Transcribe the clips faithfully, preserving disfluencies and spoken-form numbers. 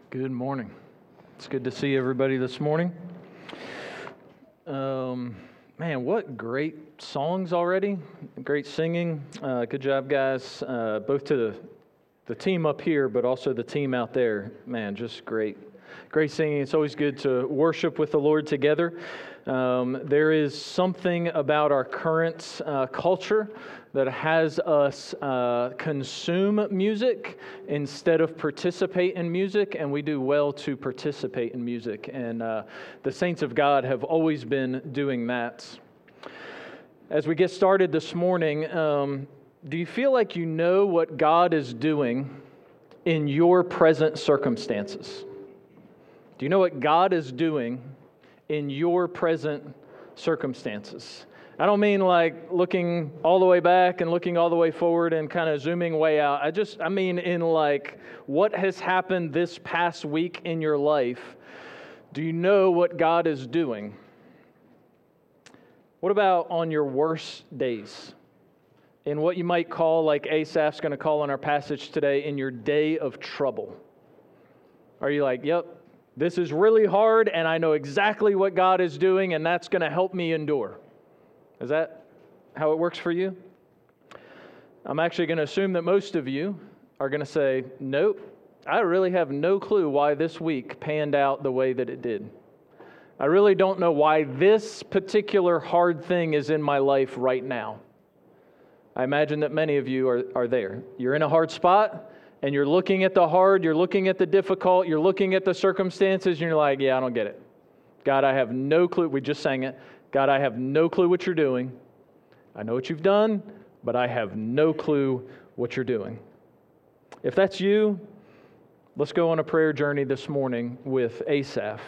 Good morning. It's good to see everybody this morning. Um, man, what great songs already. Great singing. Uh, good job, guys, uh, both to the, the team up here, but also the team out there. Man, just great. Great singing. It's always good to worship with the Lord together. Um, there is something about our current uh, culture that has us uh, consume music instead of participate in music, and we do well to participate in music. And uh, the saints of God have always been doing that. As we get started this morning, um, do you feel like you know what God is doing in your present circumstances? Do you know what God is doing in your present circumstances? I don't mean like looking all the way back and looking all the way forward and kind of zooming way out. I just, I mean in like what has happened this past week in your life. Do you know what God is doing? What about on your worst days? In what you might call, like Asaph's going to call in our passage today, in your day of trouble. Are you like, yep, this is really hard and I know exactly what God is doing and that's going to help me endure? Is that how it works for you? I'm actually going to assume that most of you are going to say, nope, I really have no clue why this week panned out the way that it did. I really don't know why this particular hard thing is in my life right now. I imagine that many of you are, are there. You're in a hard spot, and you're looking at the hard, you're looking at the difficult, you're looking at the circumstances, and you're like, yeah, I don't get it. God, I have no clue. We just sang it. God, I have no clue what you're doing. I know what you've done, but I have no clue what you're doing. If that's you, let's go on a prayer journey this morning with Asaph.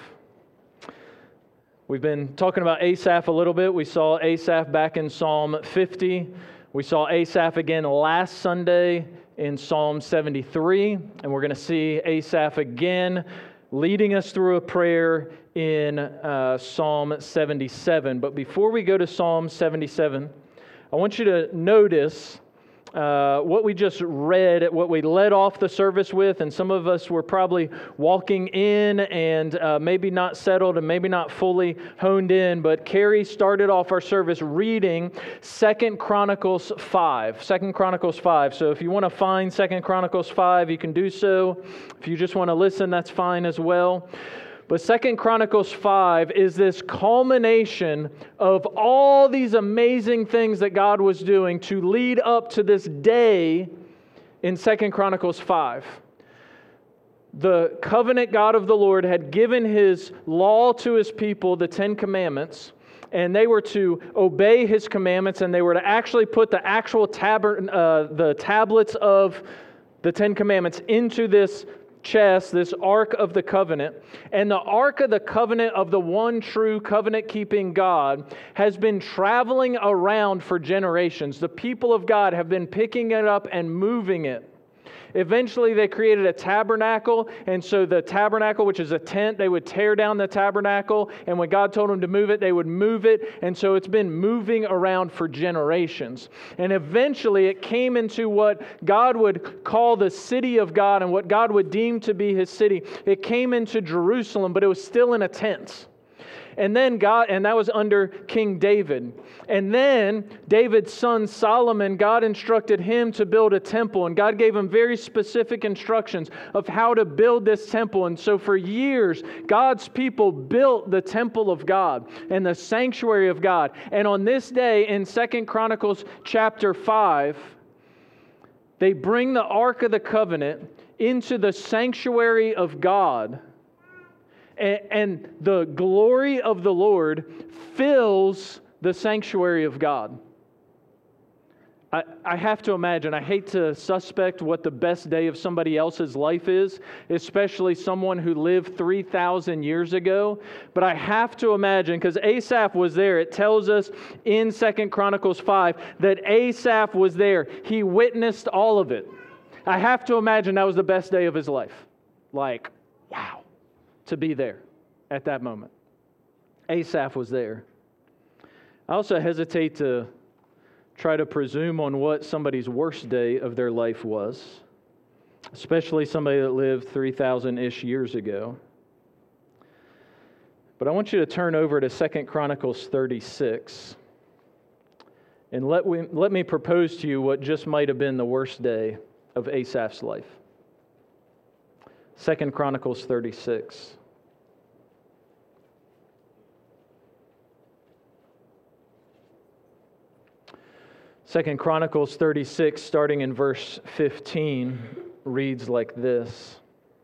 We've been talking about Asaph a little bit. We saw Asaph back in Psalm fifty. We saw Asaph again last Sunday in Psalm seventy-three, and we're going to see Asaph again leading us through a prayer in uh, Psalm seventy-seven. But before we go to Psalm seventy-seven, I want you to notice uh, what we just read, what we led off the service with, and some of us were probably walking in and uh, maybe not settled and maybe not fully honed in, but Carrie started off our service reading Second Chronicles five. Second Chronicles five. So if you want to find Second Chronicles five, you can do so. If you just want to listen, that's fine as well. But Second Chronicles five is this culmination of all these amazing things that God was doing to lead up to this day in Second Chronicles five. The covenant God of the Lord had given His law to His people, the Ten Commandments, and they were to obey His commandments, and they were to actually put the actual tab- uh, the tablets of the Ten Commandments into this chest, this Ark of the Covenant. And the Ark of the Covenant of the one true covenant-keeping God has been traveling around for generations. The people of God have been picking it up and moving it. Eventually, they created a tabernacle, and so the tabernacle, which is a tent, they would tear down the tabernacle, and when God told them to move it, they would move it, and so it's been moving around for generations. And eventually, it came into what God would call the city of God, and what God would deem to be His city. It came into Jerusalem, but it was still in a tent. And then God, and that was under King David. And then David's son Solomon, God instructed him to build a temple. And God gave him very specific instructions of how to build this temple. And so for years, God's people built the temple of God and the sanctuary of God. And on this day in Second Chronicles chapter five, they bring the Ark of the Covenant into the sanctuary of God. And the glory of the Lord fills the sanctuary of God. I, I have to imagine, I hate to suspect what the best day of somebody else's life is, especially someone who lived three thousand years ago. But I have to imagine, because Asaph was there, it tells us in Second Chronicles five that Asaph was there. He witnessed all of it. I have to imagine that was the best day of his life. Like, wow. To be there at that moment. Asaph was there. I also hesitate to try to presume on what somebody's worst day of their life was. especially somebody that lived three thousand-ish years ago. But I want you to turn over to Second Chronicles thirty-six. And let, we, let me propose to you what just might have been the worst day of Asaph's life. Second Chronicles thirty-six. Second Chronicles thirty-six, starting in verse fifteen, reads like this.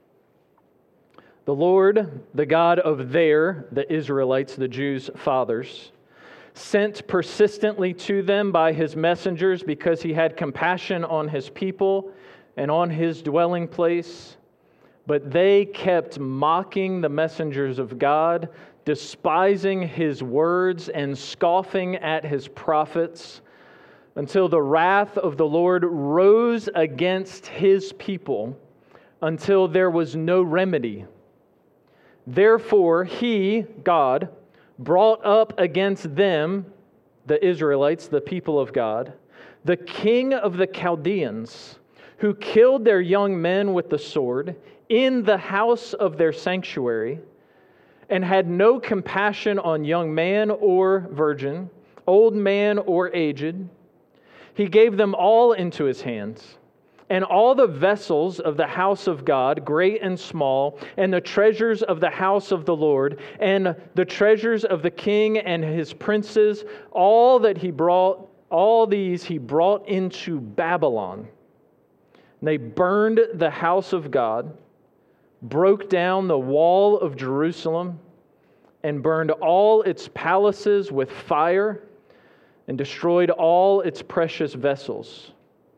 The Lord, the God of their, the Israelites, the Jews' fathers, sent persistently to them by his messengers because he had compassion on his people and on his dwelling place. But they kept mocking the messengers of God, despising his words and scoffing at his prophets, until the wrath of the Lord rose against his people, until there was no remedy. Therefore he, God, brought up against them, the Israelites, the people of God, the king of the Chaldeans, who killed their young men with the sword in the house of their sanctuary, and had no compassion on young man or virgin, old man or aged. He gave them all into his hands, and all the vessels of the house of God, great and small, and the treasures of the house of the Lord, and the treasures of the king and his princes, all that he brought, all these he brought into Babylon. And they burned the house of God, broke down the wall of Jerusalem, and burned all its palaces with fire, and destroyed all its precious vessels.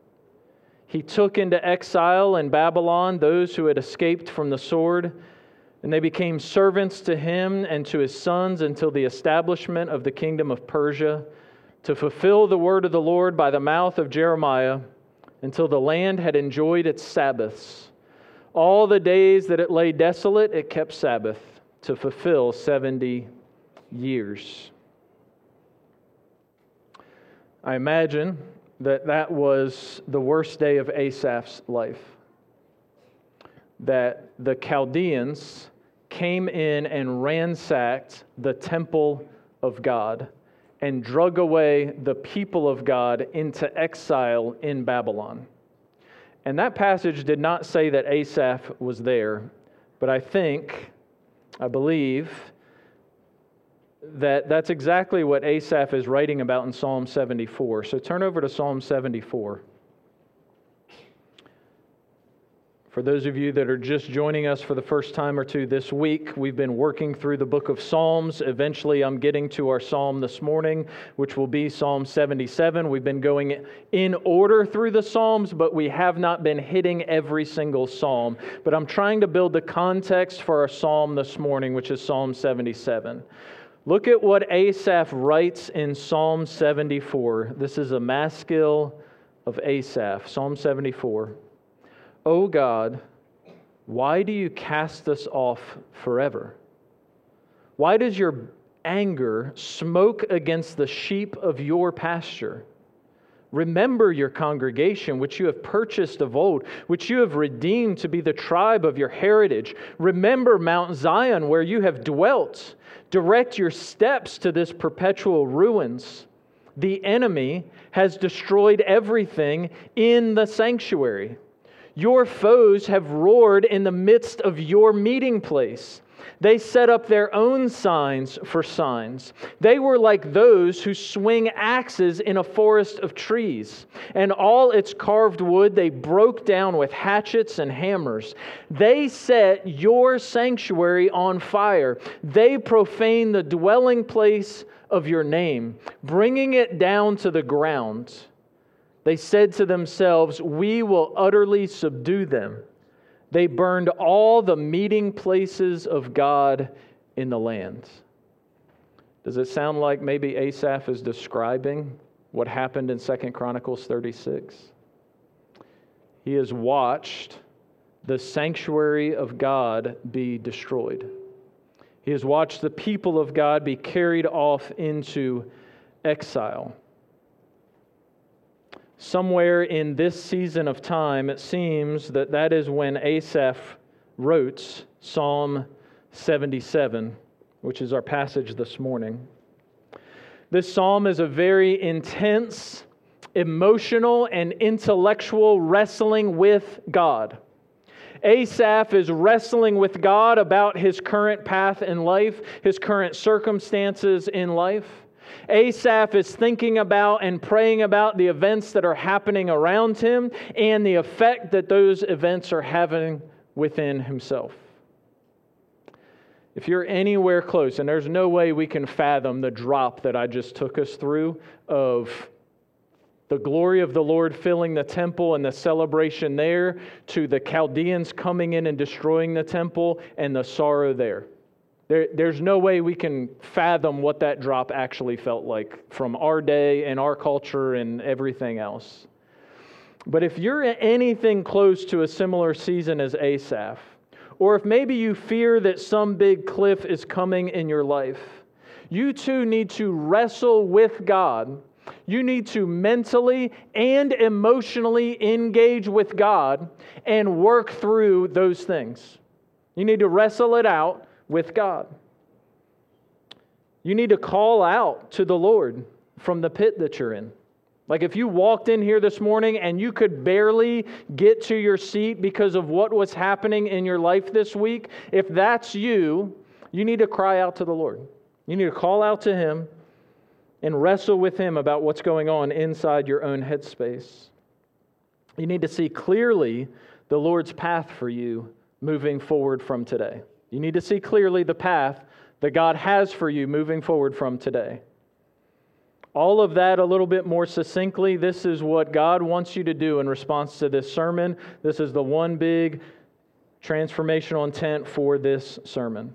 He took into exile in Babylon those who had escaped from the sword, and they became servants to him and to his sons until the establishment of the kingdom of Persia, to fulfill the word of the Lord by the mouth of Jeremiah, until the land had enjoyed its Sabbaths. All the days that it lay desolate, it kept Sabbath, to fulfill seventy years. I imagine that that was the worst day of Asaph's life. That the Chaldeans came in and ransacked the temple of God and drug away the people of God into exile in Babylon. And that passage did not say that Asaph was there, but I think, I believe, that that's exactly what Asaph is writing about in Psalm seventy-four. So turn over to Psalm seventy-four. For those of you that are just joining us for the first time or two this week, we've been working through the book of Psalms. Eventually, I'm getting to our psalm this morning, which will be Psalm seventy-seven. We've been going in order through the Psalms, but we have not been hitting every single psalm. But I'm trying to build the context for our psalm this morning, which is Psalm seventy-seven. Look at what Asaph writes in Psalm seventy-four. This is a maskil of Asaph, Psalm seventy-four. O God, why do you cast us off forever? Why does your anger smoke against the sheep of your pasture? Remember your congregation, which you have purchased of old, which you have redeemed to be the tribe of your heritage. Remember Mount Zion, where you have dwelt. Direct your steps to this perpetual ruins. The enemy has destroyed everything in the sanctuary. Your foes have roared in the midst of your meeting place. They set up their own signs for signs. They were like those who swing axes in a forest of trees, and all its carved wood they broke down with hatchets and hammers. They set your sanctuary on fire. They profane the dwelling place of your name, bringing it down to the ground. They said to themselves, we will utterly subdue them. They burned all the meeting places of God in the land. Does it sound like maybe Asaph is describing what happened in Second Chronicles thirty-six? He has watched the sanctuary of God be destroyed. He has watched the people of God be carried off into exile. somewhere in this season of time, it seems that that is when Asaph wrote Psalm seventy-seven, which is our passage this morning. This psalm is a very intense, emotional, and intellectual wrestling with God. Asaph is wrestling with God about his current path in life, his current circumstances in life. Asaph is thinking about and praying about the events that are happening around him and the effect that those events are having within himself. If you're anywhere close, and there's no way we can fathom the drop that I just took us through of the glory of the Lord filling the temple and the celebration there, to the Chaldeans coming in and destroying the temple and the sorrow there. There, there's no way we can fathom what that drop actually felt like from our day and our culture and everything else. But if you're anything close to a similar season as Asaph, or if maybe you fear that some big cliff is coming in your life, you too need to wrestle with God. You need to mentally and emotionally engage with God and work through those things. You need to wrestle it out with God. You need to call out to the Lord from the pit that you're in. Like if you walked in here this morning and you could barely get to your seat because of what was happening in your life this week, if that's you, you need to cry out to the Lord. You need to call out to Him and wrestle with Him about what's going on inside your own headspace. You need to see clearly the Lord's path for you moving forward from today. You need to see clearly the path that God has for you moving forward from today. All of that a little bit more succinctly, this is what God wants you to do in response to this sermon. This is the one big transformational intent for this sermon.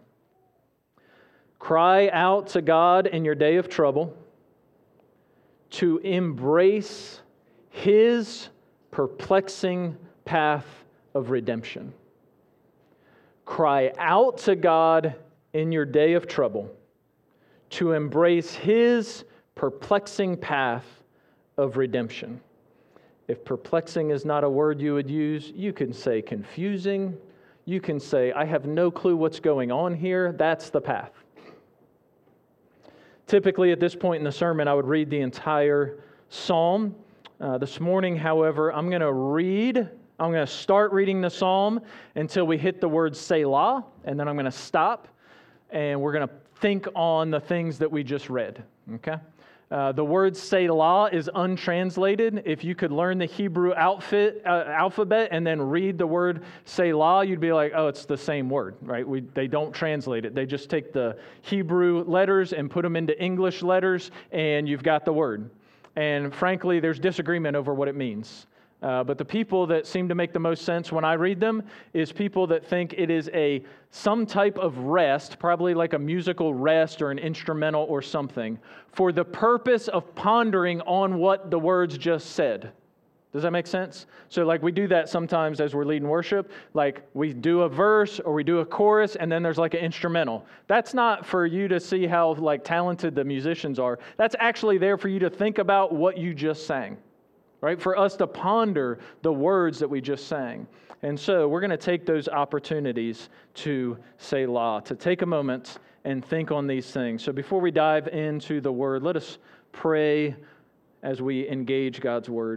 Cry out to God in your day of trouble to embrace His perplexing path of redemption. Cry out to God in your day of trouble to embrace His perplexing path of redemption. If perplexing is not a word you would use, you can say confusing. You can say, I have no clue what's going on here. That's the path. Typically, at this point in the sermon, I would read the entire psalm. Uh, this morning, however, I'm going to read, I'm going to start reading the psalm until we hit the word Selah, and then I'm going to stop, and we're going to think on the things that we just read, okay? Uh, the word Selah is untranslated. If you could learn the Hebrew outfit, uh, alphabet and then read the word Selah, you'd be like, oh, it's the same word, right? We, they don't translate it. They just take the Hebrew letters and put them into English letters, and you've got the word. And frankly, there's disagreement over what it means. Uh, but the people that seem to make the most sense when I read them is people that think it is a some type of rest, probably like a musical rest or an instrumental or something, for the purpose of pondering on what the words just said. Does that make sense? So like we do that sometimes as we're leading worship, like we do a verse or we do a chorus and then there's like an instrumental. That's not for you to see how like talented the musicians are. That's actually there for you to think about what you just sang. Right? For us to ponder the words that we just sang. And so we're going to take those opportunities to Selah, to take a moment and think on these things. So before we dive into the word, let us pray as we engage God's word.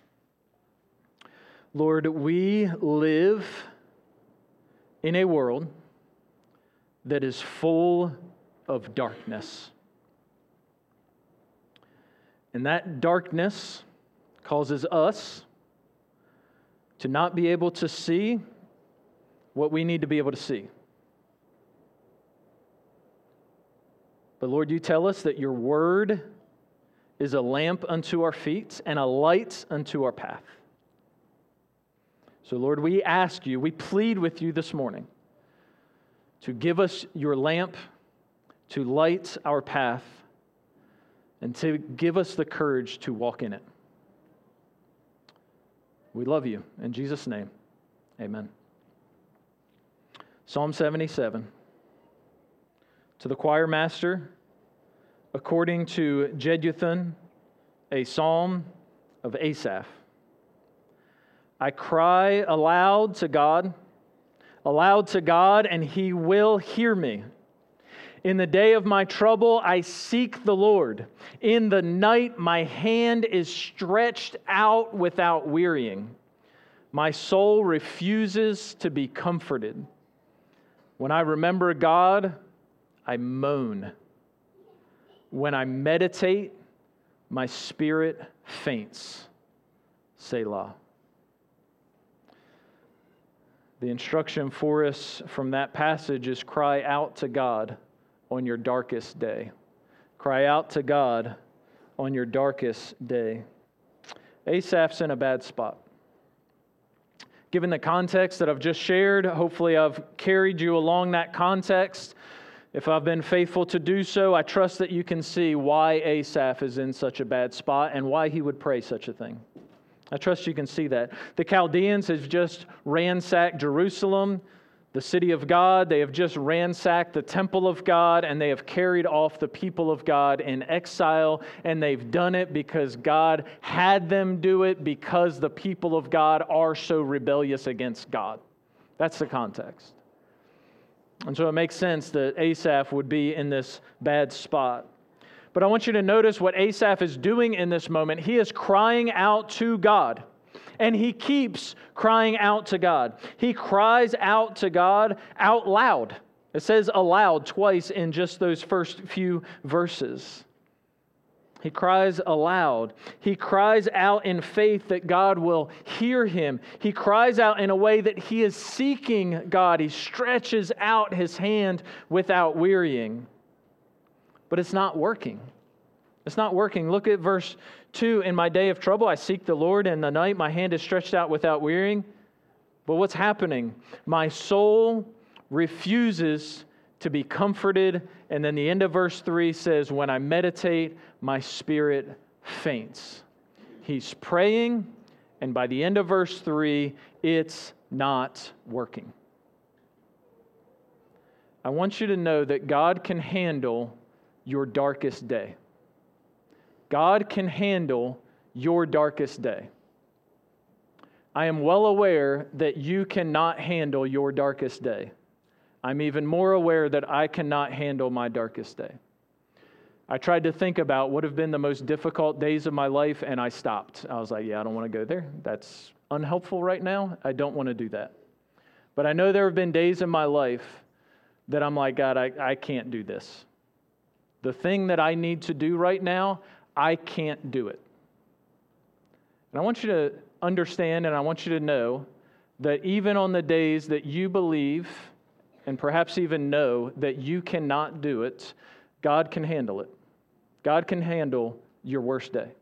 Lord, we live in a world that is full of darkness. And that darkness causes us to not be able to see what we need to be able to see. But Lord, you tell us that your word is a lamp unto our feet and a light unto our path. So Lord, we ask you, we plead with you this morning to give us your lamp, to light our path, and to give us the courage to walk in it. We love you. In Jesus' name, amen. Psalm seventy-seven. To the choir master, according to Jeduthun, a psalm of Asaph. I cry aloud to God, aloud to God, and He will hear me. In the day of my trouble, I seek the Lord. In the night, my hand is stretched out without wearying. My soul refuses to be comforted. When I remember God, I moan. When I meditate, my spirit faints. Selah. The instruction for us from that passage is cry out to God on your darkest day. Cry out to God on your darkest day. Asaph's in a bad spot. Given the context that I've just shared, hopefully I've carried you along that context. If I've been faithful to do so, I trust that you can see why Asaph is in such a bad spot and why he would pray such a thing. I trust you can see that. The Chaldeans have just ransacked Jerusalem, the city of God. They have just ransacked the temple of God, and they have carried off the people of God in exile, and they've done it because God had them do it, because the people of God are so rebellious against God. That's the context. And so it makes sense that Asaph would be in this bad spot. But I want you to notice what Asaph is doing in this moment. He is crying out to God. And he keeps crying out to God. He cries out to God out loud. It says aloud twice in just those first few verses. He cries aloud. He cries out in faith that God will hear him. He cries out in a way that he is seeking God. He stretches out his hand without wearying. But it's not working. It's not working. Look at verse two. In my day of trouble, I seek the Lord. In the night, my hand is stretched out without wearying. But what's happening? My soul refuses to be comforted. And then the end of verse three says, when I meditate, my spirit faints. He's praying, and by the end of verse three, it's not working. I want you to know that God can handle your darkest day. God can handle your darkest day. I am well aware that you cannot handle your darkest day. I'm even more aware that I cannot handle my darkest day. I tried to think about what have been the most difficult days of my life, and I stopped. I was like, yeah, I don't want to go there. That's unhelpful right now. I don't want to do that. But I know there have been days in my life that I'm like, God, I, I can't do this. The thing that I need to do right now, I can't do it. And I want you to understand, and I want you to know that even on the days that you believe, and perhaps even know that you cannot do it, God can handle it. God can handle your worst day.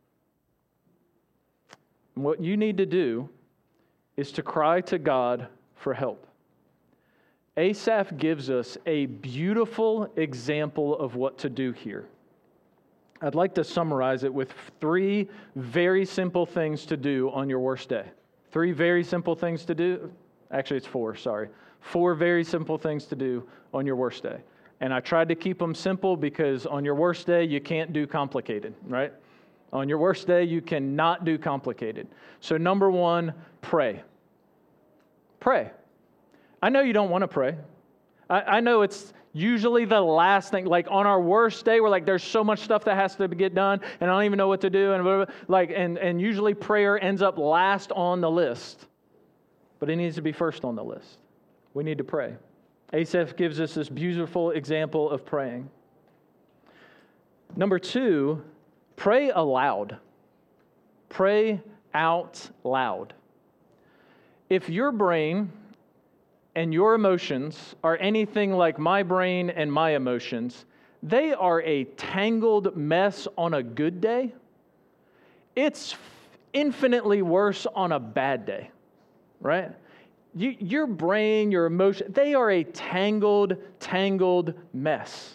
And what you need to do is to cry to God for help. Asaph gives us a beautiful example of what to do here. I'd like to summarize it with three very simple things to do on your worst day. Three very simple things to do. Actually, it's four, sorry. Four very simple things to do on your worst day. And I tried to keep them simple because on your worst day, you can't do complicated, right? On your worst day, you cannot do complicated. So number one, pray. Pray. I know you don't want to pray. I, I know it's usually the last thing. Like on our worst day, we're like, there's so much stuff that has to get done, and I don't even know what to do. And blah, blah, blah. like, and and usually prayer ends up last on the list, but it needs to be first on the list. We need to pray. Asaph gives us this beautiful example of praying. Number two, pray aloud. Pray out loud. If your brain and your emotions are anything like my brain and my emotions, they are a tangled mess on a good day. It's infinitely worse on a bad day, right? You, your brain, your emotion, they are a tangled, tangled mess.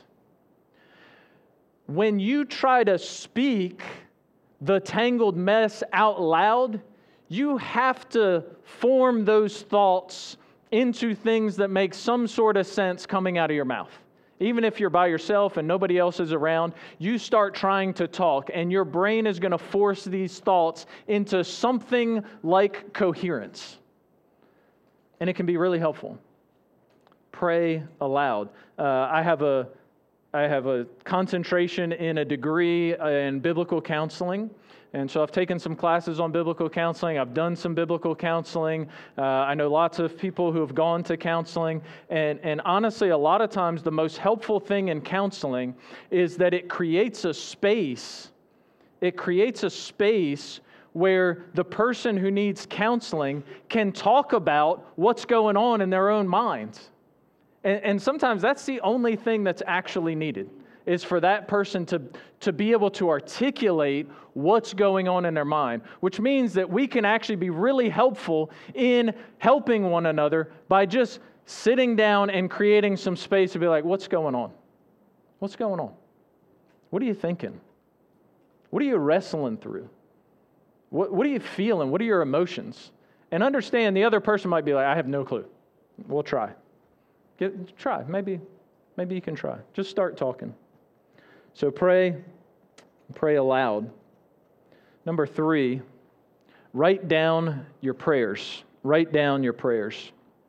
When you try to speak the tangled mess out loud, you have to form those thoughts into things that make some sort of sense coming out of your mouth. Even if you're by yourself and nobody else is around, you start trying to talk, and your brain is going to force these thoughts into something like coherence. And it can be really helpful. Pray aloud. Uh, I have a I have a concentration in a degree in biblical counseling. And so I've taken some classes on biblical counseling. I've done some biblical counseling. Uh, I know lots of people who have gone to counseling. And, and honestly, a lot of times the most helpful thing in counseling is that it creates a space. It creates a space where the person who needs counseling can talk about what's going on in their own minds. And, and sometimes that's the only thing that's actually needed, is for that person to, to be able to articulate what's going on in their mind, which means that we can actually be really helpful in helping one another by just sitting down and creating some space to be like, what's going on? What's going on? What are you thinking? What are you wrestling through? What, what are you feeling? What are your emotions? And understand the other person might be like, I have no clue. We'll try. Get, try. Maybe, maybe you can try. Just start talking. So pray, pray aloud. Number three, write down your prayers. Write down your prayers.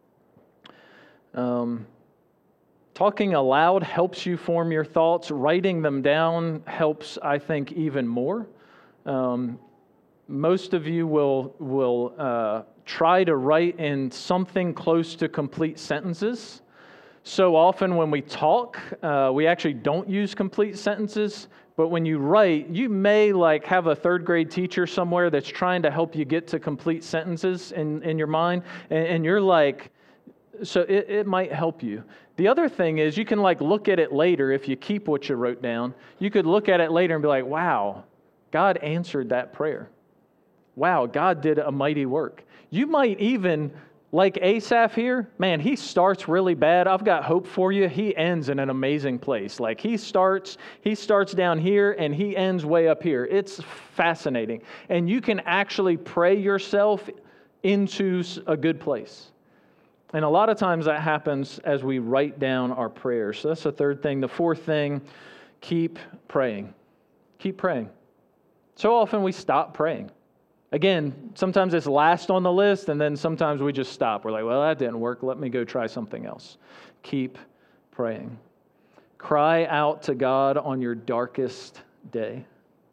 Um, talking aloud helps you form your thoughts. Writing them down helps, I think, even more. Um, most of you will will uh, try to write in something close to complete sentences. So often when we talk, uh, we actually don't use complete sentences. But when you write, you may like have a third grade teacher somewhere that's trying to help you get to complete sentences in, in your mind. And, and you're like, so it, it might help you. The other thing is you can like look at it later if you keep what you wrote down. You could look at it later and be like, wow, God answered that prayer. Wow, God did a mighty work. You might even, like Asaph here, man, he starts really bad. I've got hope for you. He ends in an amazing place. Like he starts, he starts down here and he ends way up here. It's fascinating. And you can actually pray yourself into a good place. And a lot of times that happens as we write down our prayers. So that's the third thing. The fourth thing, keep praying. Keep praying. So often we stop praying. Again, sometimes it's last on the list, and then sometimes we just stop. We're like, well, that didn't work. Let me go try something else. Keep praying. Cry out to God on your darkest day.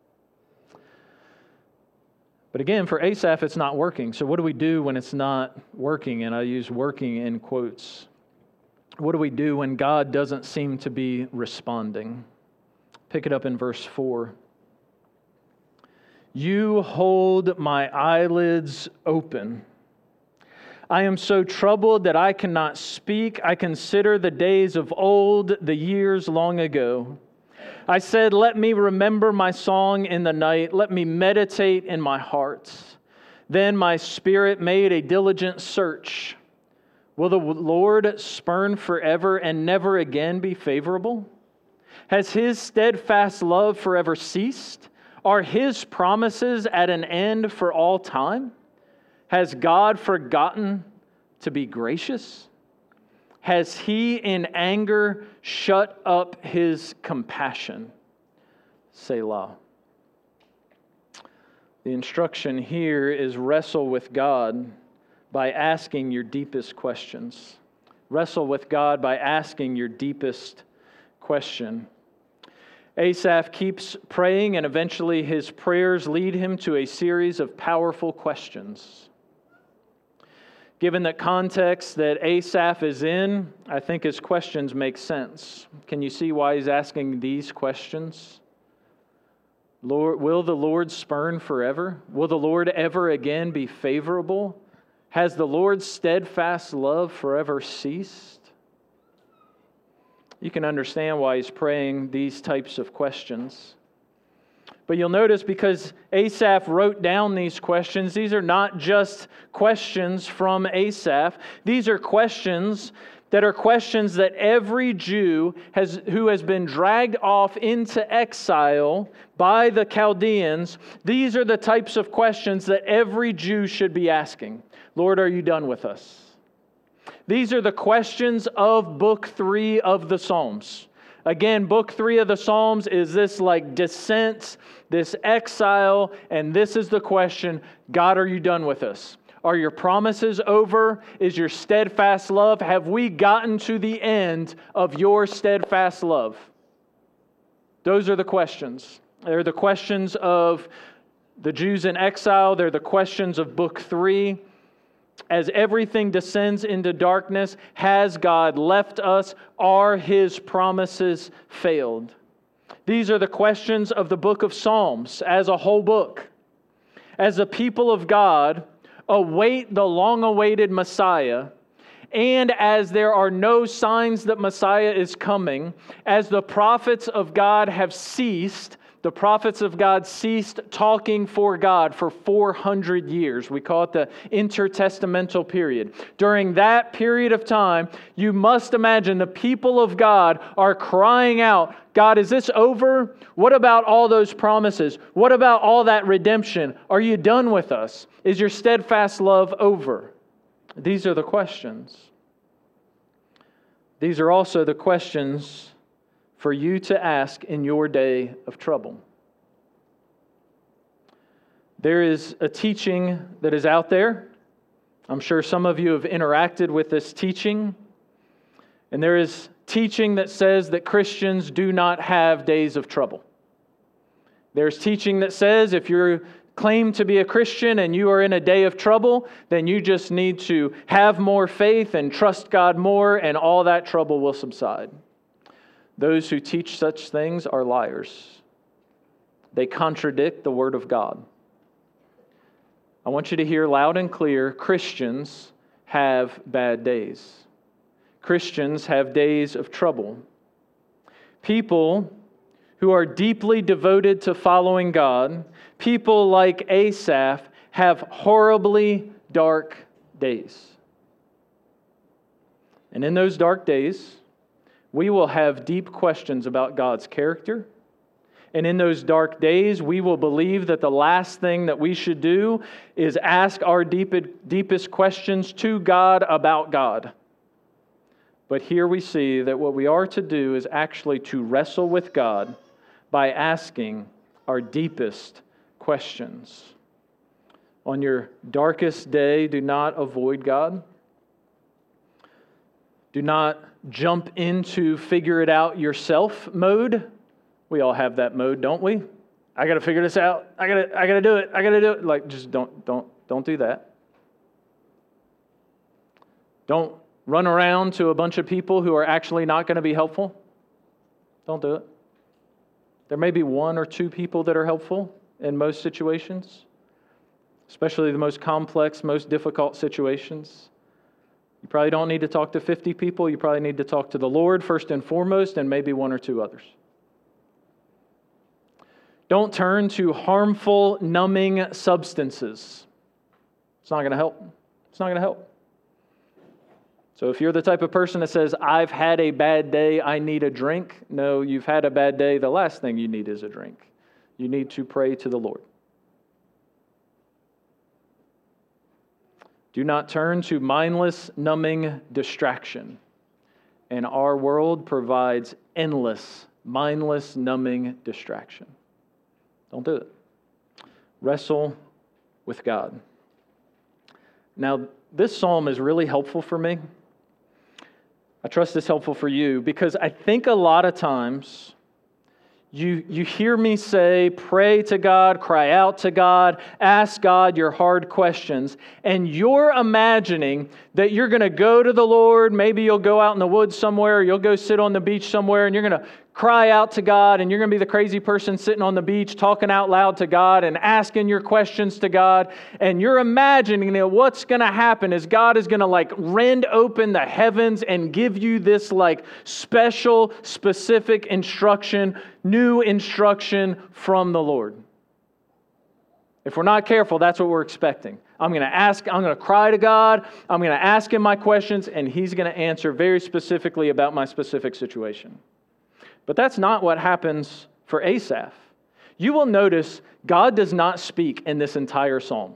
But again, for Asaph, it's not working. So what do we do when it's not working? And I use working in quotes. What do we do when God doesn't seem to be responding? Pick it up in verse four. You hold my eyelids open. I am so troubled that I cannot speak. I consider the days of old, the years long ago. I said, let me remember my song in the night. Let me meditate in my heart. Then my spirit made a diligent search. Will the Lord spurn forever and never again be favorable? Has His steadfast love forever ceased? Are His promises at an end for all time? Has God forgotten to be gracious? Has He in anger shut up His compassion? Selah. The instruction here is wrestle with God by asking your deepest questions. Wrestle with God by asking your deepest question. Asaph keeps praying, and eventually his prayers lead him to a series of powerful questions. Given the context that Asaph is in, I think his questions make sense. Can you see why he's asking these questions? Lord, will the Lord spurn forever? Will the Lord ever again be favorable? Has the Lord's steadfast love forever ceased? You can understand why he's praying these types of questions. But you'll notice because Asaph wrote down these questions, these are not just questions from Asaph. These are questions that are questions that every Jew has, who has been dragged off into exile by the Chaldeans, these are the types of questions that every Jew should be asking. Lord, are you done with us? These are the questions of book three of the Psalms. Again, book three of the Psalms is this like descent, this exile, and this is the question, God, are you done with us? Are your promises over? Is your steadfast love? Have we gotten to the end of your steadfast love? Those are the questions. They're the questions of the Jews in exile. They're the questions of book three. As everything descends into darkness, has God left us? Are His promises failed? These are the questions of the book of Psalms as a whole book. As the people of God await the long-awaited Messiah, and as there are no signs that Messiah is coming, as the prophets of God have ceased, the prophets of God ceased talking for God for four hundred years. We call it the intertestamental period. During that period of time, you must imagine the people of God are crying out, God, is this over? What about all those promises? What about all that redemption? Are you done with us? Is your steadfast love over? These are the questions. These are also the questions for you to ask in your day of trouble. There is a teaching that is out there. I'm sure some of you have interacted with this teaching. And there is teaching that says that Christians do not have days of trouble. There's teaching that says if you claim to be a Christian and you are in a day of trouble, then you just need to have more faith and trust God more, and all that trouble will subside. Those who teach such things are liars. They contradict the Word of God. I want you to hear loud and clear, Christians have bad days. Christians have days of trouble. People who are deeply devoted to following God, people like Asaph, have horribly dark days. And in those dark days, we will have deep questions about God's character. And in those dark days, we will believe that the last thing that we should do is ask our deep, deepest questions to God about God. But here we see that what we are to do is actually to wrestle with God by asking our deepest questions. On your darkest day, do not avoid God. Do not jump into figure it out yourself mode. We all have that mode, don't we? I got to figure this out. I got to I got to do it. I got to do it. Like just don't don't don't do that. Don't run around to a bunch of people who are actually not going to be helpful. Don't do it. There may be one or two people that are helpful in most situations, especially the most complex, most difficult situations. You probably don't need to talk to fifty people. You probably need to talk to the Lord first and foremost, and maybe one or two others. Don't turn to harmful, numbing substances. It's not going to help. It's not going to help. So if you're the type of person that says, I've had a bad day, I need a drink. No, you've had a bad day. The last thing you need is a drink. You need to pray to the Lord. Do not turn to mindless, numbing distraction. And our world provides endless, mindless, numbing distraction. Don't do it. Wrestle with God. Now, this psalm is really helpful for me. I trust it's helpful for you because I think a lot of times You, you hear me say, pray to God, cry out to God, ask God your hard questions, and you're imagining that you're going to go to the Lord, maybe you'll go out in the woods somewhere, or you'll go sit on the beach somewhere, and you're going to cry out to God, and you're going to be the crazy person sitting on the beach talking out loud to God and asking your questions to God, and you're imagining that what's going to happen is God is going to like rend open the heavens and give you this like special, specific instruction, new instruction from the Lord. If we're not careful, that's what we're expecting. I'm going to ask, I'm going to cry to God, I'm going to ask Him my questions, and He's going to answer very specifically about my specific situation. But that's not what happens for Asaph. You will notice God does not speak in this entire psalm.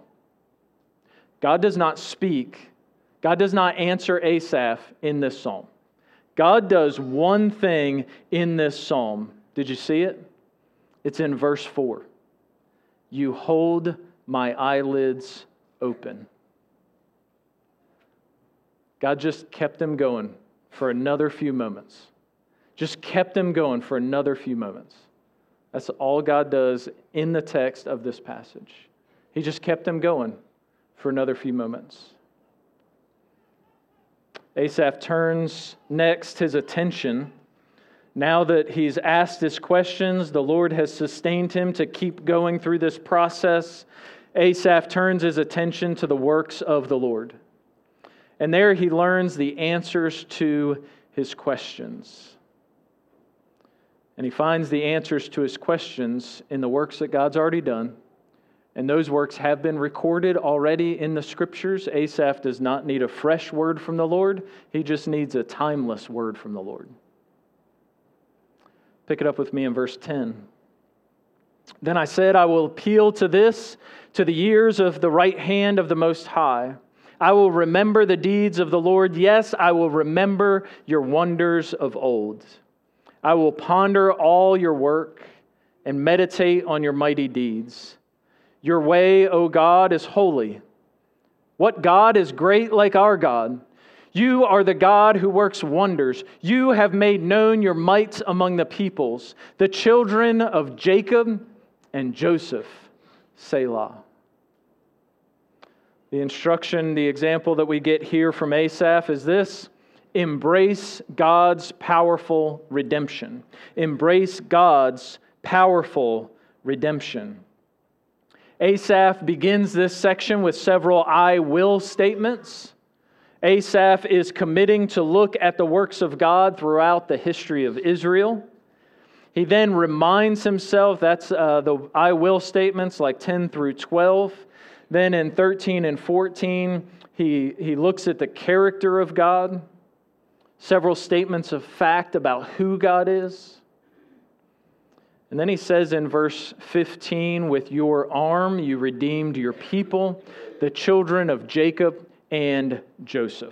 God does not speak, God does not answer Asaph in this psalm. God does one thing in this psalm. Did you see it? It's in verse four. You hold my eyelids open. God just kept them going for another few moments. Just kept them going for another few moments. That's all God does in the text of this passage. He just kept them going for another few moments. Asaph turns next his attention. Now that he's asked his questions, the Lord has sustained him to keep going through this process. Asaph turns his attention to the works of the Lord. And there he learns the answers to his questions. And he finds the answers to his questions in the works that God's already done. And those works have been recorded already in the Scriptures. Asaph does not need a fresh word from the Lord. He just needs a timeless word from the Lord. Pick it up with me in verse ten. Then I said, I will appeal to this, to the years of the right hand of the Most High. I will remember the deeds of the Lord. Yes, I will remember your wonders of old. I will ponder all your work and meditate on your mighty deeds. Your way, O God, is holy. What God is great like our God? You are the God who works wonders. You have made known your might among the peoples, the children of Jacob and Joseph. Selah. The instruction, the example that we get here from Asaph is this: embrace God's powerful redemption. Embrace God's powerful redemption. Asaph begins this section with several I will statements. Asaph is committing to look at the works of God throughout the history of Israel. He then reminds himself, that's uh, the I will statements like ten through twelve. Then in thirteen and fourteen, he, he looks at the character of God, several statements of fact about who God is. And then he says in verse fifteen, with your arm you redeemed your people, the children of Jacob and Joseph.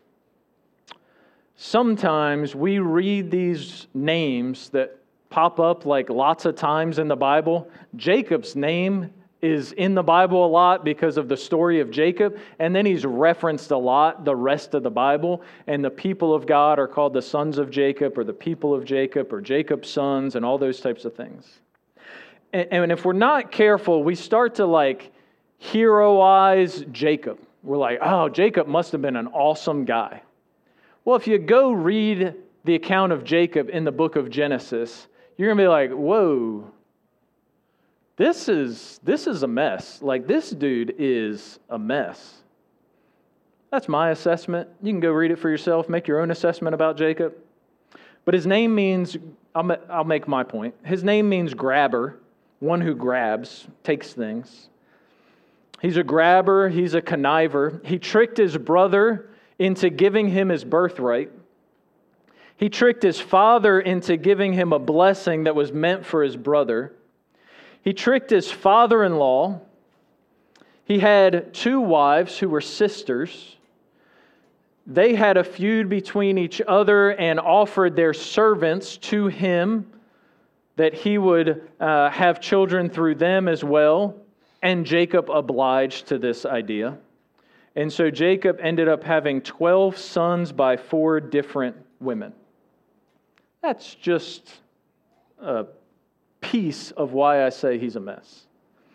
Sometimes we read these names that pop up like lots of times in the Bible. Jacob's name is in the Bible a lot because of the story of Jacob, and then he's referenced a lot the rest of the Bible, and the people of God are called the sons of Jacob or the people of Jacob or Jacob's sons and all those types of things. And, and if we're not careful, we start to like heroize Jacob. We're like, oh, Jacob must have been an awesome guy. Well, if you go read the account of Jacob in the book of Genesis, you're going to be like, whoa, This is this is a mess. Like, this dude is a mess. That's my assessment. You can go read it for yourself, make your own assessment about Jacob. But his name means, I'll, I'll make my point. His name means grabber, one who grabs, takes things. He's a grabber, he's a conniver. He tricked his brother into giving him his birthright. He tricked his father into giving him a blessing that was meant for his brother. He tricked his father-in-law. He had two wives who were sisters. They had a feud between each other and offered their servants to him that he would uh, have children through them as well. And Jacob obliged to this idea. And so Jacob ended up having twelve sons by four different women. That's just a piece of why I say he's a mess.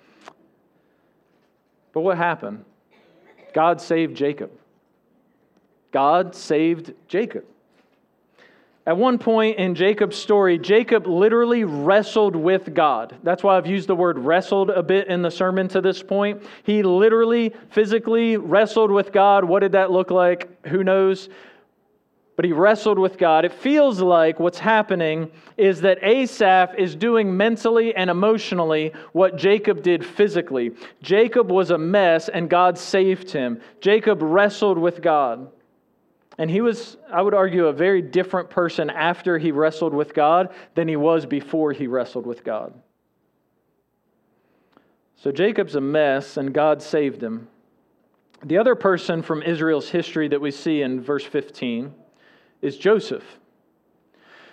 But what happened? God saved Jacob. God saved Jacob. At one point in Jacob's story, Jacob literally wrestled with God. That's why I've used the word wrestled a bit in the sermon to this point. He literally, physically wrestled with God. What did that look like? Who knows? But he wrestled with God. It feels like what's happening is that Asaph is doing mentally and emotionally what Jacob did physically. Jacob was a mess and God saved him. Jacob wrestled with God. And he was, I would argue, a very different person after he wrestled with God than he was before he wrestled with God. So Jacob's a mess and God saved him. The other person from Israel's history that we see in verse fifteen is Joseph.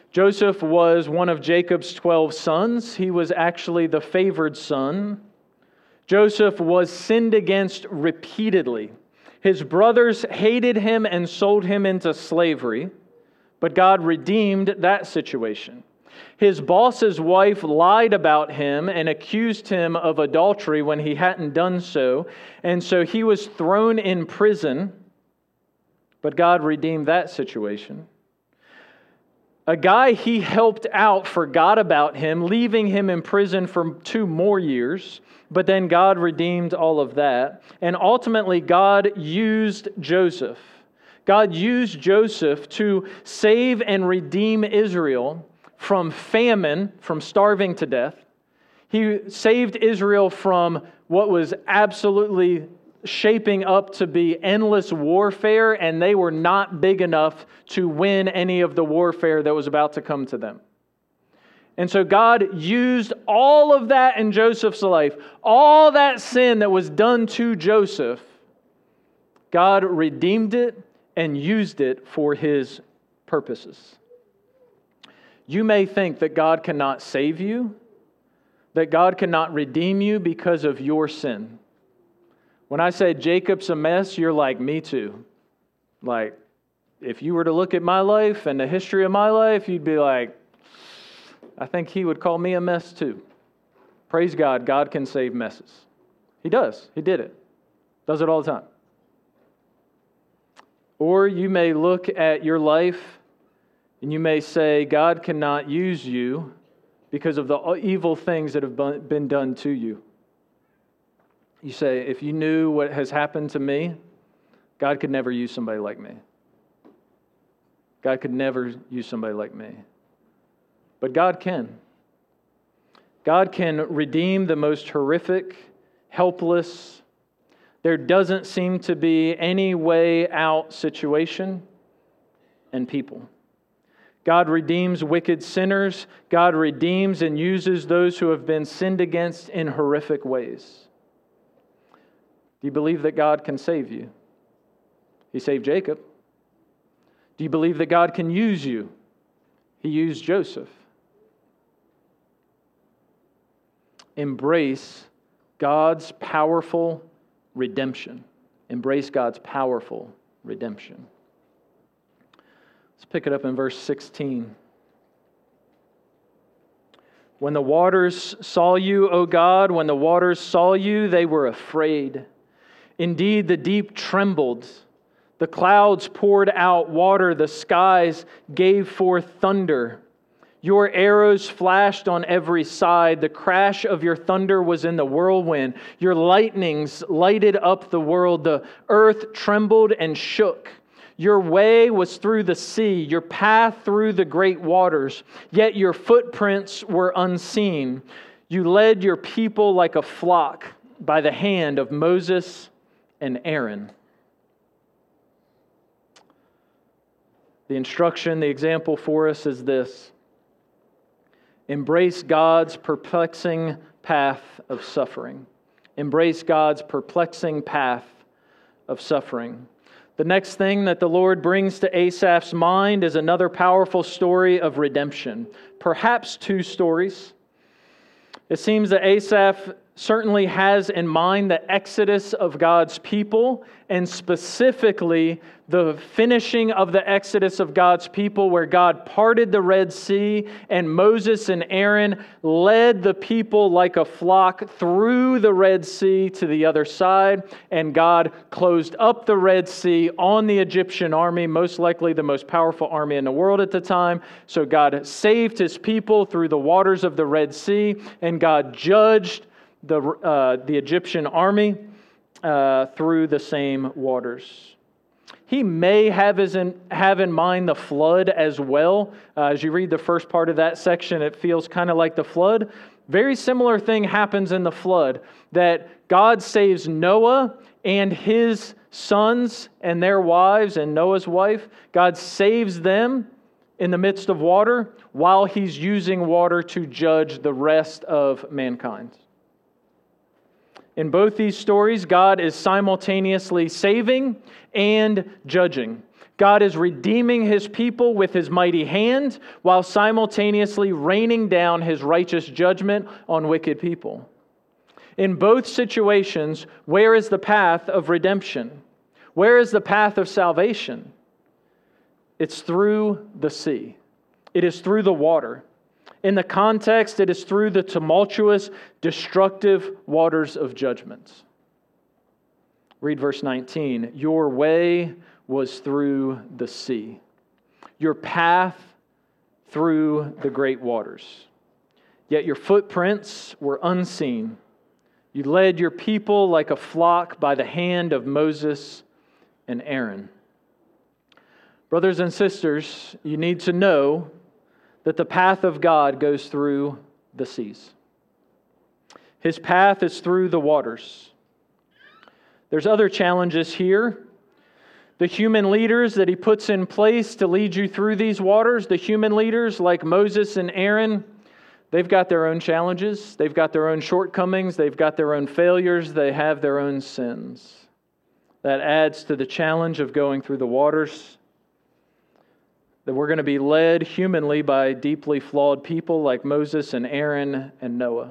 Joseph was one of Jacob's twelve sons. He was actually the favored son. Joseph was sinned against repeatedly. His brothers hated him and sold him into slavery, but God redeemed that situation. His boss's wife lied about him and accused him of adultery when he hadn't done so, and so he was thrown in prison, but God redeemed that situation. A guy he helped out forgot about him, leaving him in prison for two more years, but then God redeemed all of that. And ultimately, God used Joseph. God used Joseph to save and redeem Israel from famine, from starving to death. He saved Israel from what was absolutely shaping up to be endless warfare, and they were not big enough to win any of the warfare that was about to come to them. And so God used all of that in Joseph's life, all that sin that was done to Joseph. God redeemed it and used it for His purposes. You may think that God cannot save you, that God cannot redeem you because of your sin. When I say Jacob's a mess, you're like, me too. Like, if you were to look at my life and the history of my life, you'd be like, I think he would call me a mess too. Praise God, God can save messes. He does. He did it. Does it all the time. Or you may look at your life and you may say, God cannot use you because of the evil things that have been done to you. You say, if you knew what has happened to me, God could never use somebody like me. God could never use somebody like me. But God can. God can redeem the most horrific, helpless, there doesn't seem to be any way out situation and people. God redeems wicked sinners. God redeems and uses those who have been sinned against in horrific ways. Do you believe that God can save you? He saved Jacob. Do you believe that God can use you? He used Joseph. Embrace God's powerful redemption. Embrace God's powerful redemption. Let's pick it up in verse sixteen. When the waters saw you, O God, when the waters saw you, they were afraid. Indeed, the deep trembled. The clouds poured out water. The skies gave forth thunder. Your arrows flashed on every side. The crash of your thunder was in the whirlwind. Your lightnings lighted up the world. The earth trembled and shook. Your way was through the sea, your path through the great waters, yet your footprints were unseen. You led your people like a flock by the hand of Moses and Aaron. The instruction, the example for us is this. Embrace God's perplexing path of suffering. Embrace God's perplexing path of suffering. The next thing that the Lord brings to Asaph's mind is another powerful story of redemption. Perhaps two stories. It seems that Asaph certainly has in mind the exodus of God's people, and specifically the finishing of the exodus of God's people, where God parted the Red Sea and Moses and Aaron led the people like a flock through the Red Sea to the other side, and God closed up the Red Sea on the Egyptian army, most likely the most powerful army in the world at the time. So God saved His people through the waters of the Red Sea, and God judged the uh, the Egyptian army uh, through the same waters. He may have, as in, have in mind the flood as well. Uh, as you read the first part of that section, it feels kind of like the flood. Very similar thing happens in the flood, that God saves Noah and his sons and their wives and Noah's wife. God saves them in the midst of water while He's using water to judge the rest of mankind. In both these stories, God is simultaneously saving and judging. God is redeeming his people with his mighty hand while simultaneously raining down his righteous judgment on wicked people. In both situations, where is the path of redemption? Where is the path of salvation? It's through the sea. It is through the water. In the context, it is through the tumultuous, destructive waters of judgment. Read verse nineteen. Your way was through the sea, your path through the great waters. Yet your footprints were unseen. You led your people like a flock by the hand of Moses and Aaron. Brothers and sisters, you need to know that the path of God goes through the seas. His path is through the waters. There's other challenges here. The human leaders that he puts in place to lead you through these waters, the human leaders like Moses and Aaron, they've got their own challenges. They've got their own shortcomings. They've got their own failures. They have their own sins. That adds to the challenge of going through the waters. That we're going to be led humanly by deeply flawed people like Moses and Aaron and Noah.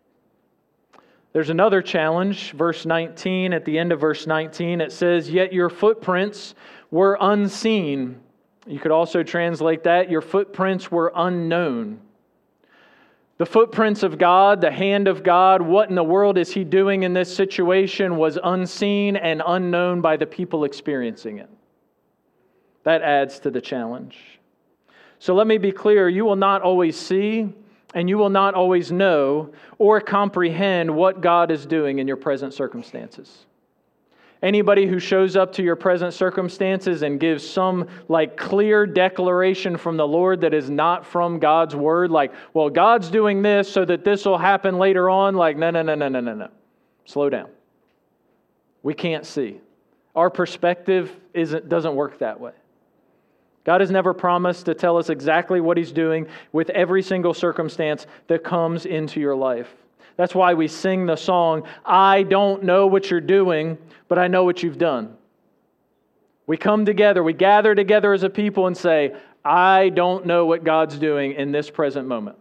There's another challenge, verse nineteen. At the end of verse nineteen, it says, "Yet your footprints were unseen." You could also translate that, "Your footprints were unknown." The footprints of God, the hand of God, what in the world is he doing in this situation, was unseen and unknown by the people experiencing it. That adds to the challenge. So let me be clear, you will not always see and you will not always know or comprehend what God is doing in your present circumstances. Anybody who shows up to your present circumstances and gives some like clear declaration from the Lord that is not from God's word, like, well, God's doing this so that this will happen later on, like, no, no, no, no, no, no, no. Slow down. We can't see. Our perspective isn't doesn't work that way. God has never promised to tell us exactly what he's doing with every single circumstance that comes into your life. That's why we sing the song, "I don't know what you're doing, but I know what you've done." We come together, we gather together as a people and say, "I don't know what God's doing in this present moment."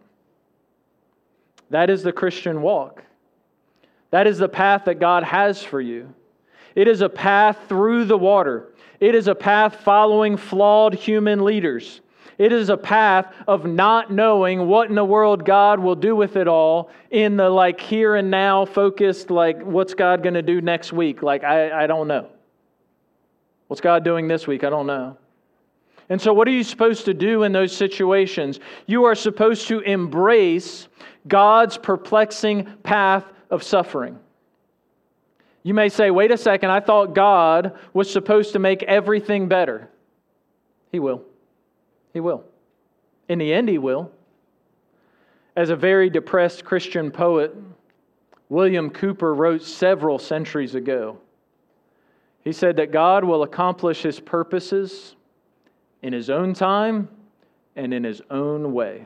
That is the Christian walk. That is the path that God has for you. It is a path through the water. It is a path following flawed human leaders. It is a path of not knowing what in the world God will do with it all in the like here and now focused, like what's God going to do next week? Like, I, I don't know. What's God doing this week? I don't know. And so what are you supposed to do in those situations? You are supposed to embrace God's perplexing path of suffering. You may say, wait a second, I thought God was supposed to make everything better. He will. He will. In the end, He will. As a very depressed Christian poet, William Cooper wrote several centuries ago. He said that God will accomplish His purposes in His own time and in His own way.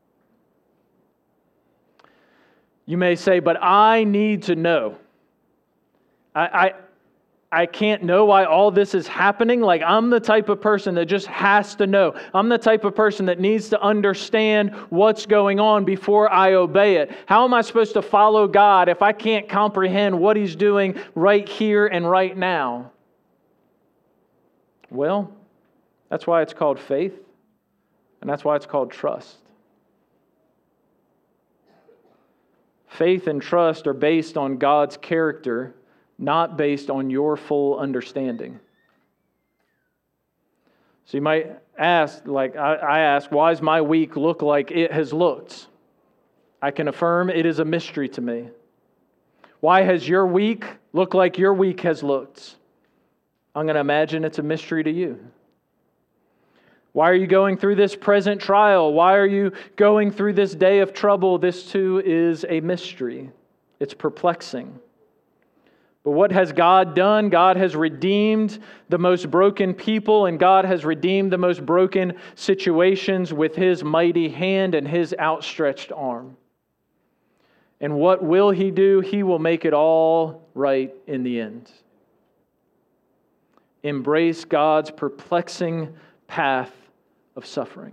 You may say, but I need to know. I, I I can't know why all this is happening. Like, I'm the type of person that just has to know. I'm the type of person that needs to understand what's going on before I obey it. How am I supposed to follow God if I can't comprehend what He's doing right here and right now? Well, that's why it's called faith, and that's why it's called trust. Faith and trust are based on God's character, not based on your full understanding. So you might ask, like I, I ask, why does my week look like it has looked? I can affirm it is a mystery to me. Why has your week looked like your week has looked? I'm going to imagine it's a mystery to you. Why are you going through this present trial? Why are you going through this day of trouble? This too is a mystery. It's perplexing. But what has God done? God has redeemed the most broken people, and God has redeemed the most broken situations with His mighty hand and His outstretched arm. And what will He do? He will make it all right in the end. Embrace God's perplexing path of suffering.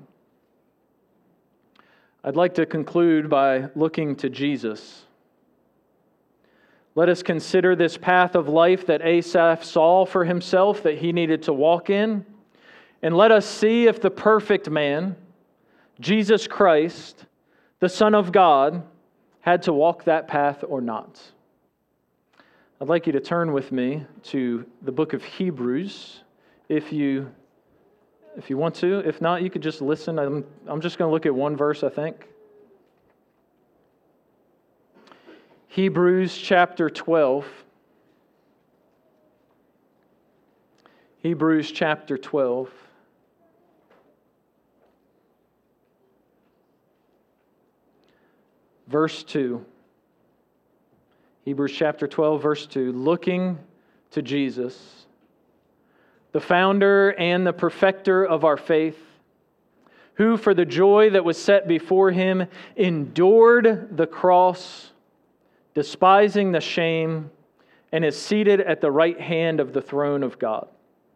I'd like to conclude by looking to Jesus. Let us consider this path of life that Asaph saw for himself that he needed to walk in, and let us see if the perfect man, Jesus Christ, the Son of God, had to walk that path or not. I'd like you to turn with me to the book of Hebrews, if you if you want to. If not, you could just listen. I'm, I'm just going to look at one verse, I think. Hebrews chapter twelve. Hebrews chapter twelve. Verse two. Hebrews chapter twelve, verse two. Looking to Jesus, the founder and the perfecter of our faith, who for the joy that was set before Him endured the cross, despising the shame, and is seated at the right hand of the throne of God.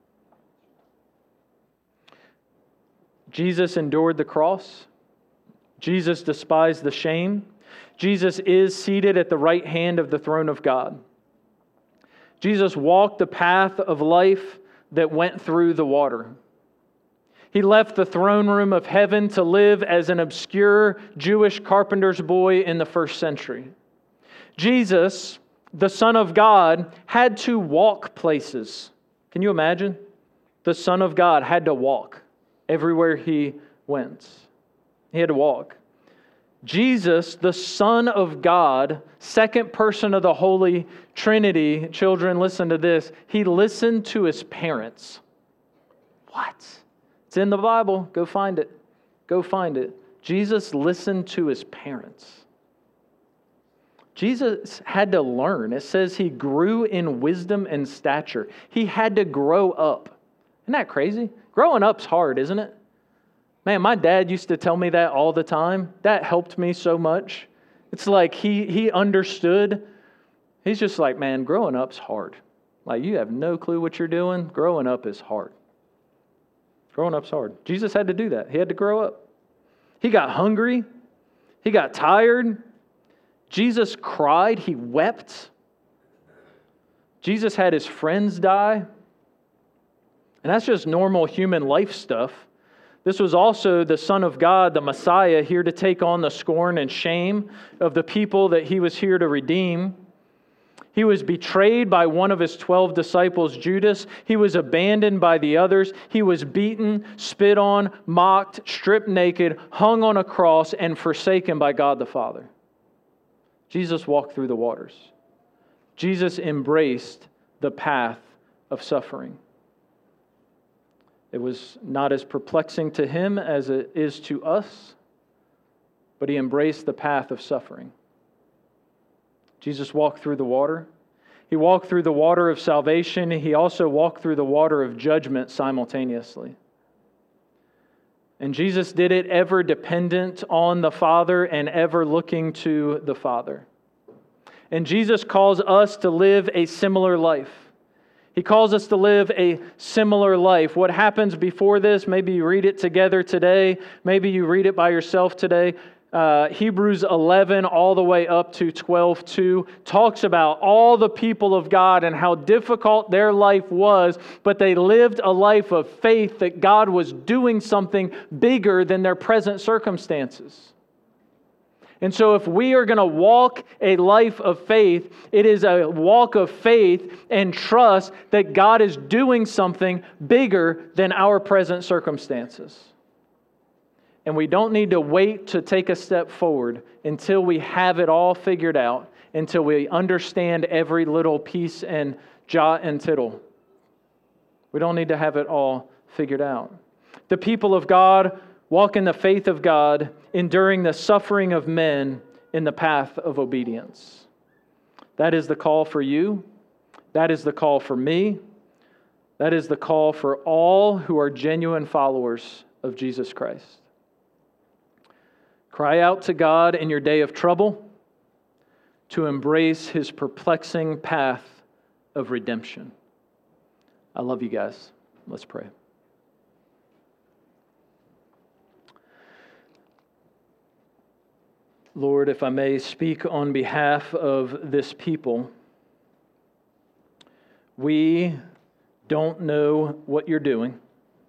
Jesus endured the cross. Jesus despised the shame. Jesus is seated at the right hand of the throne of God. Jesus walked the path of life that went through the water. He left the throne room of heaven to live as an obscure Jewish carpenter's boy in the first century. Jesus, the Son of God, had to walk places. Can you imagine? The Son of God had to walk everywhere He went. He had to walk. Jesus, the Son of God, second person of the Holy Trinity, children, listen to this. He listened to His parents. What? It's in the Bible. Go find it. Go find it. Jesus listened to His parents. Jesus had to learn. It says He grew in wisdom and stature. He had to grow up. Isn't that crazy? Growing up's hard, isn't it? Man, my dad used to tell me that all the time. That helped me so much. It's like he he understood. He's just like, man, growing up's hard. Like, you have no clue what you're doing. Growing up is hard. Growing up's hard. Jesus had to do that. He had to grow up. He got hungry. He got tired. Jesus cried. He wept. Jesus had His friends die. And that's just normal human life stuff. This was also the Son of God, the Messiah, here to take on the scorn and shame of the people that He was here to redeem. He was betrayed by one of His twelve disciples, Judas. He was abandoned by the others. He was beaten, spit on, mocked, stripped naked, hung on a cross, and forsaken by God the Father. Jesus walked through the waters. Jesus embraced the path of suffering. It was not as perplexing to Him as it is to us, but He embraced the path of suffering. Jesus walked through the water. He walked through the water of salvation. He also walked through the water of judgment simultaneously. And Jesus did it ever dependent on the Father and ever looking to the Father. And Jesus calls us to live a similar life. He calls us to live a similar life. What happens before this, maybe you read it together today, maybe you read it by yourself today. Uh, Hebrews eleven all the way up to twelve two talks about all the people of God and how difficult their life was, but they lived a life of faith that God was doing something bigger than their present circumstances. And so if we are going to walk a life of faith, it is a walk of faith and trust that God is doing something bigger than our present circumstances. And we don't need to wait to take a step forward until we have it all figured out, until we understand every little piece and jot and tittle. We don't need to have it all figured out. The people of God walk in the faith of God, enduring the suffering of men in the path of obedience. That is the call for you. That is the call for me. That is the call for all who are genuine followers of Jesus Christ. Cry out to God in your day of trouble. to embrace his perplexing path of redemption. I love you guys. Let's pray. Lord, if I may speak on behalf of this people, we don't know what you're doing.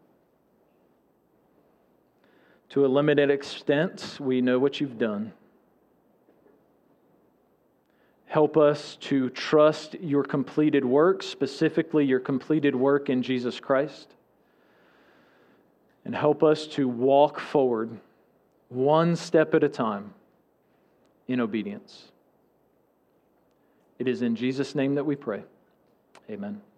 To a limited extent, we know what you've done. Help us to trust your completed work, specifically your completed work in Jesus Christ. And help us to walk forward one step at a time in obedience. It is in Jesus' name that we pray. Amen.